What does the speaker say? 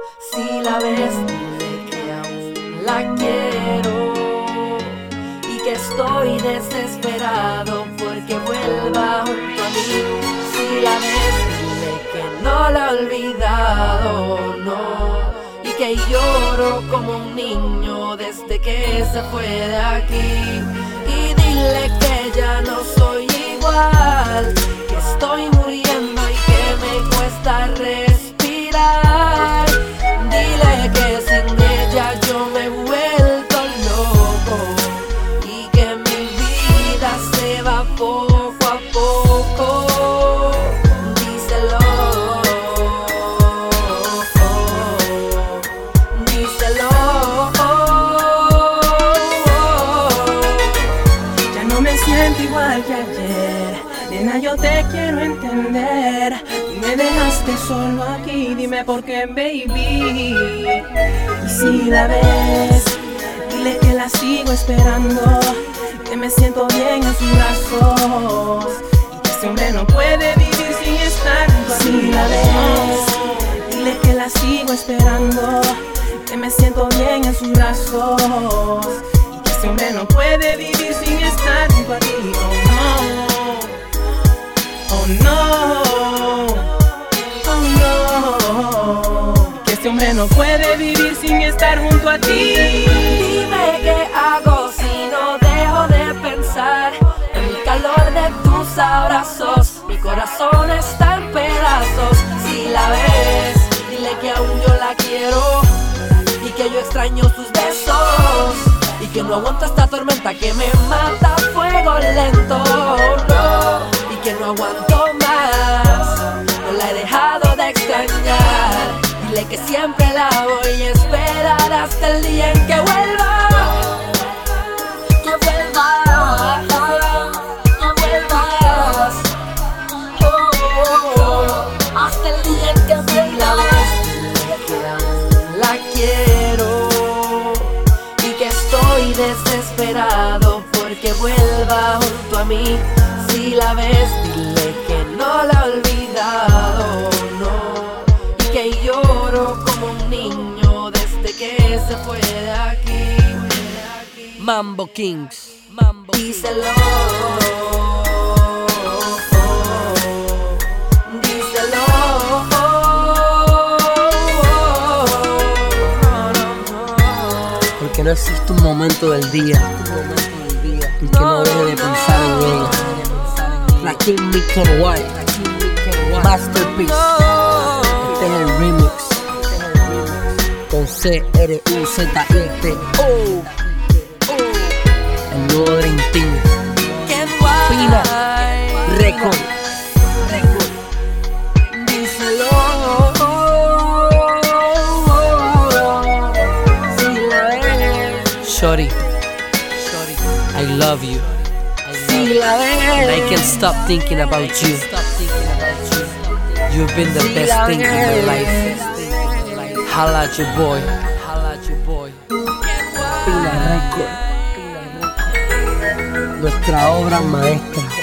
Si la ves, dile que aún la quiero y que estoy desesperado porque vuelva junto a mí. Si la ves, dile que no la he olvidado, no, y que lloro como un niño desde que se fue de aquí. Y dile que ya no soy igual, que estoy muriendo y que me cuesta respirar. Dile que sin ella yo me he vuelto loco y que mi vida se va poco a poco. Díselo, díselo. Ya no me siento igual que ayer, nena, yo te quiero entender. Tú me dejaste solo aquí, dime por qué, baby. Y si la ves, dile que la sigo esperando, que me siento bien en sus brazos y que ese hombre no puede vivir sin estar junto a mí. Si la ves, dile que la sigo esperando, que me siento bien en sus brazos y que ese hombre no puede vivir sin estar junto a ti. Oh no, oh no, que este hombre no puede vivir sin estar junto a ti. Dime qué hago si no dejo de pensar en el calor de tus abrazos. Mi corazón está en pedazos. Si la ves, dile que aún yo la quiero y que yo extraño sus besos y que no aguanto esta tormenta que me mata a fuego lento, no, y que no aguanto más. No la he dejado de extrañar. Dile que siempre la voy a esperar hasta el día en que vuelva. Que vuelva, que vuelvas. Hasta el día en que vuelvas. La quiero y que estoy desesperado porque vuelva junto a mí. Si la ves, dile que no la he olvidado, no, y que lloro como un niño desde que se fue de aquí. Mambo Kings, díselo, díselo. Porque no existe un momento del día en que no deje de pensar en ella. La King Mickey White, Masterpiece. Este es el remix con CRUZIT. El nuevo Dream Team. Pina Record. Díselo. Shorty, I love you. Si la And I ves, can't stop thinking about you. You've been the best thing in my life. Holla at your boy. Pina Record. Nuestra obra maestra.